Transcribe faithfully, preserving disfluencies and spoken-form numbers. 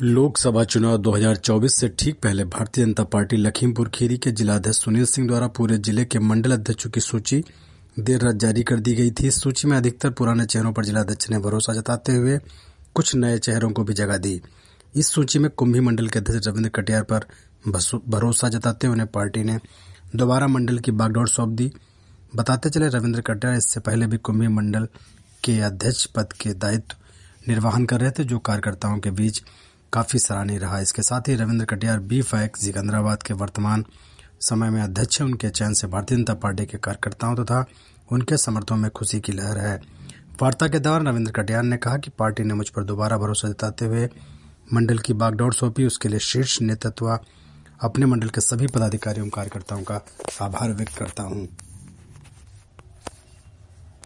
लोकसभा चुनाव दो हज़ार चौबीस से ठीक पहले भारतीय जनता पार्टी लखीमपुर खीरी के जिलाध्यक्ष सुनील सिंह द्वारा पूरे जिले के मंडल अध्यक्षों की सूची देर रात जारी कर दी गई थी। इस सूची में अधिकतर पुराने चेहरों पर जिलाध्यक्ष ने भरोसा जताते हुए कुछ नए चेहरों को भी जगह दी। इस सूची में कुंभी मंडल के अध्यक्ष रविंद्र कटियार पर भरोसा जताते हुए उन्हें पार्टी ने दोबारा मंडल की बागडोर सौंप दी। बताते चले रविंद्र कटियार इससे पहले भी कुंभी मंडल के अध्यक्ष पद के दायित्व निर्वहन कर रहे थे, जो कार्यकर्ताओं के बीच काफी सराहनीय रहा। इसके साथ ही रविंद्र कटियार बी फैक सिकंदराबाद के वर्तमान समय में अध्यक्ष हैं। उनके चयन से भारतीय जनता पार्टी के कार्यकर्ताओं तथा तो उनके समर्थकों में खुशी की लहर है। वार्ता के दौरान रविंद्र कटियार ने कहा कि पार्टी ने मुझ पर दोबारा भरोसा जताते हुए मंडल की बागडोर सौंपी। उसके लिए शीर्ष नेतृत्व अपने मंडल के सभी पदाधिकारियों कार्यकर्ताओं का आभार व्यक्त करता हूँ।